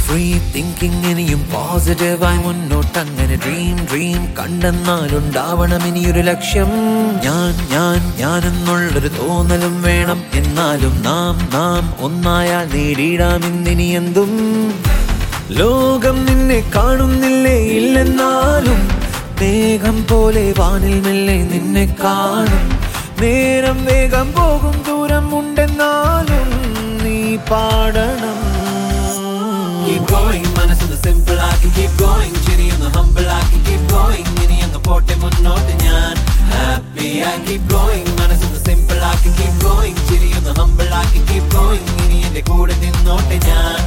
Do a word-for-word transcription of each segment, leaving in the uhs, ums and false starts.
Free thinking ഇനിയും പോസിറ്റീവായി മുന്നോട്ടങ്ങനെ dream dream കണ്ടെന്നാലുണ്ടാവണം ഇനിയൊരു ലക്ഷ്യം. ഞാൻ ഞാൻ ഞാൻ എന്നുള്ളൊരു തോന്നലും വേണം. എന്നാലും നാം നാം ഒന്നായാൽ നേടിയിടാം ഇന്നിനി എന്തും. ലോകം നിന്നെ കാണുന്നില്ലേ ഇല്ലെന്നാലും മേഘം പോലെ വാനിൽ മെല്ലെ നിന്നെ കാണും. നേരം വേഗം പോകും ദൂരം ഉണ്ടെന്നാലും നീ പാടണം. Keep going, മനസ്സൊന്ന് simple ആക്കി keep going, ചിരിയൊന്ന് humble ആക്കി keep going, ഇനി അങ്ങ് പോട്ടെ മുന്നോട്ട് ഞാൻ happy ആയി keep going, മനസ്സൊന്ന് simple ആക്കി keep going, ചിരിയൊന്ന് humble ആക്കി keep going, ഇനി എന്റെ കൂടെ നിന്നോട്ടെ ഞാൻ.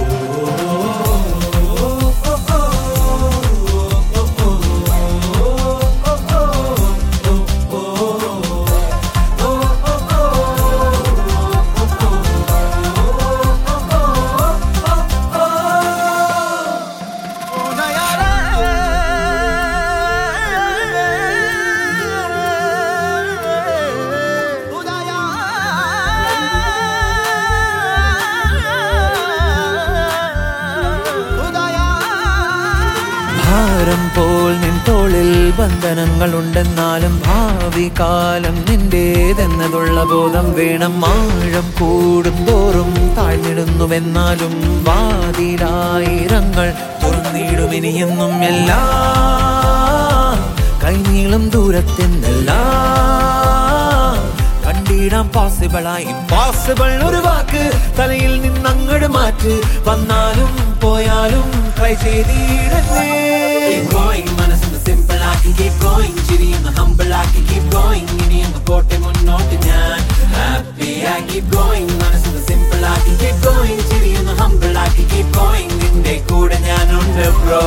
ഭാരം പോൽ നിൻ തോളിൽ ബന്ധനങ്ങളുണ്ടെന്നാലും ഭാവി കാലം നിന്റേതെന്നതുള്ള ബോധം വേണം. ആഴം കൂടും തോറും താഴ്ന്നിടുന്നുവെന്നാലും വാതിലായിരങ്ങൾ തുറന്നിടും ഇനിയെന്നും. എല്ലാം കൈനീളം ദൂരത്തെന്നെല്ലാം കണ്ടിടാം പോസിബിളായി ഇംപോസിബിൾ ഒരു വാക്ക് തലയിൽ നിന്നങ്ങട് മാറ്റ്. വന്നാലും പോയാലും ട്രൈ ചെയ്തിടന്നേ. Keep going, മനസ്സൊന്ന് simple ആക്കി keep going, ചിരിയൊന്ന് humble ആക്കി keep going, ഇനി അങ്ങ് പോട്ടെ മുന്നോട്ട് ഞാൻ happy ആയി keep going, മനസ്സൊന്ന് simple ആക്കി keep going, ചിരിയൊന്ന് humble ആക്കി keep going, നിന്റെ കൂടെ ഞാനുണ്ട് ബ്രോ.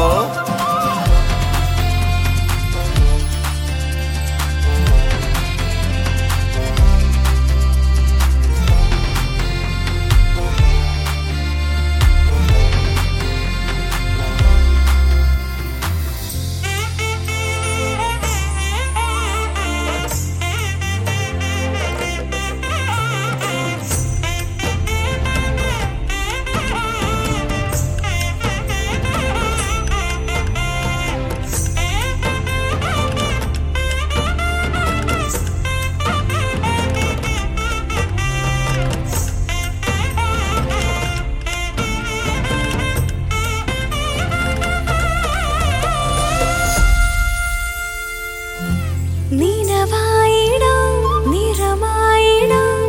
നിനവായിടാം നിറമായിടാം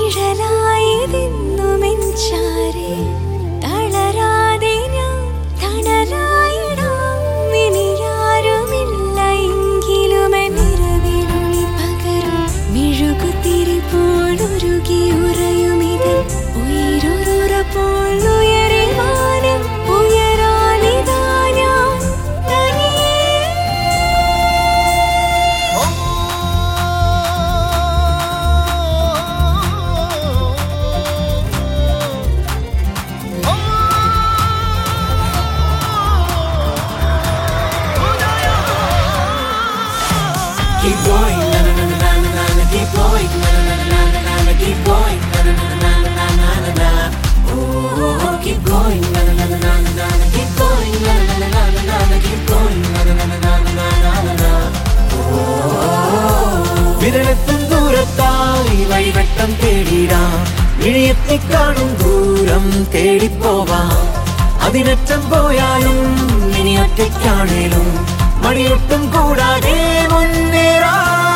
നിഴലായതെന്നുമെഞ്ചാരെ തളരാതെ ഞാൻ തണലായിടാം. ഇനിയാരുമില്ല എങ്കിലും നിറവിലൊളി പകരും മെഴുകുതിരി പോലൊരുകി ഉറയുമിത് ഉയരൊരുറ പോൽ ഉയരെ വാനം ഉയരാനിതാ ഞാൻ തനിയെ. Keep going, na na na na na na na, keep going, na na na na na na na, keep going, na na na na na na na na. Oh, keep going, na na na na na na na, keep going, na na na na na na na, keep going, na na na na na na na na. വിരലെത്തും ദൂരത്തായി വഴിവട്ടം തേടിടാം. ഇഴിയെത്തിക്കാണും ദൂരം തേടിപ്പോവാം. അതിനറ്റം പോയാലും ഇനി ഒറ്റയ്ക്കാണേലും മണിയൊട്ടും കൂടാതെ മുന്നേറാം.